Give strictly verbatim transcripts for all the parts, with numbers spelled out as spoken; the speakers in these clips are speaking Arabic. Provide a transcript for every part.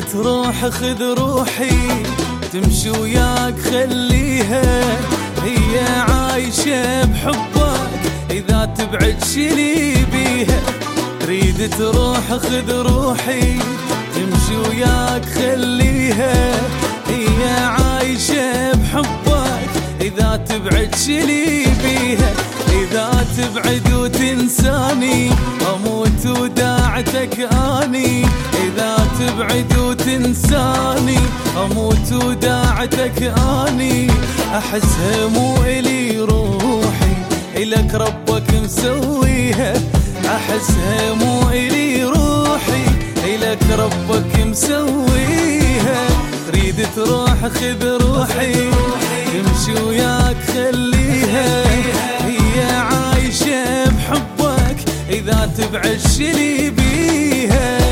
تروح خذ روحي، تمشي وياك خليها، هي عايشة بحبك إذا تبعد شلي بيها. تريد تروح خذ روحي، تمشي وياك خليها، هي عايشة بحبك إذا تبعد شلي بيها. إذا تبعد وتنساني أموت وداعتك أني، إذا تبعد وتنساني أموت وداعتك أني. أحسها مو إلي روحي إلك ربك مسويها، أحسها مو إلي روحي إلك ربك مسويها. تريد تروح خذ روحي، تمشي وياك خليها، هي عايشة بحبك إذا تبعد شلي بيها.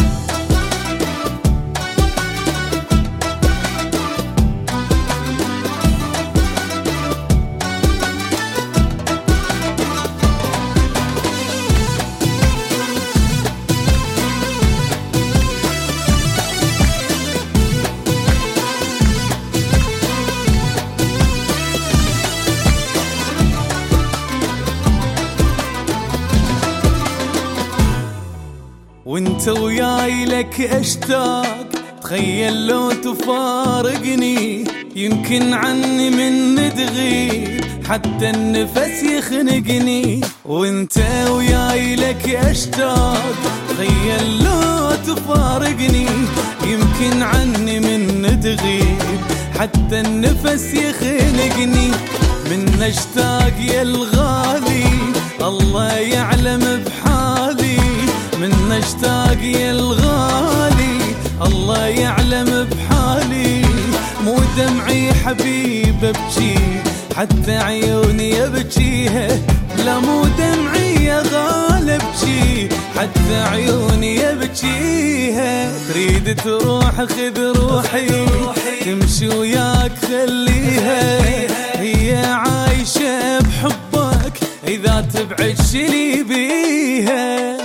وانت وياي لك اشتاق، تخيل لو تفارقني، يمكن عني من تغيب حتى النفس يخنقني. وانت وياي لك اشتاق، تخيل لو تفارقني، يمكن عني من تغيب حتى النفس يخنقني. من اشتاق يا الغالي الله يعلم بحالي، من اشتاق يا الغالي الله يعلم بحالي. مو دمعي حبيب ابكي حتى عيوني يبكيها، لا مو دمعي يا غالي ابكي حتى عيوني يبكيها. تريد تروح خذ روحي، تمشي وياك خليها، هي عايشة بحبك إذا تبعد شلي بيها.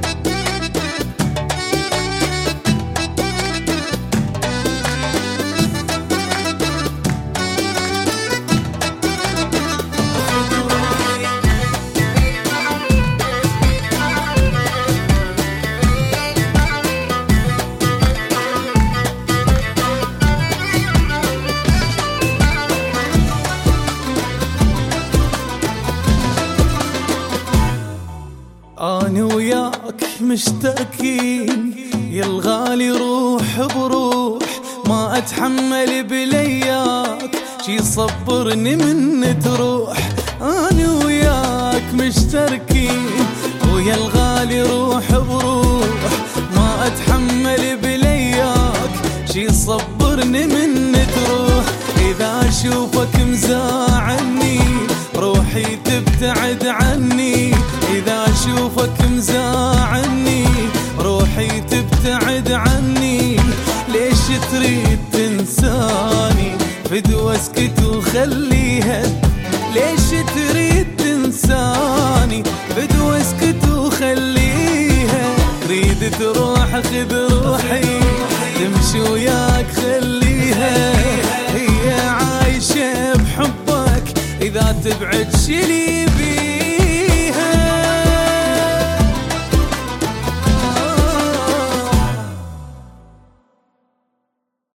أنا وياك مشتركين يا الغالي روح بروح، ما أتحمل بلياك شي صبرني من تروح. أنا وياك مشتركين ويا الغالي روح بروح، ما أتحمل بلياك شي صبرني من تروح. إذا أشوفك مزاعني روحي تبتعد عني، إذا أشوفك مزاعني روحي تبتعد عني. ليش تريد تنساني فدوى اسكت وخليها، ليش تريد تنساني فدوى اسكت وخليها. تريد تروح خذ روحي، تمشي وياك خليها، هي عايشة بحبك إذا تبعد شلي بيها.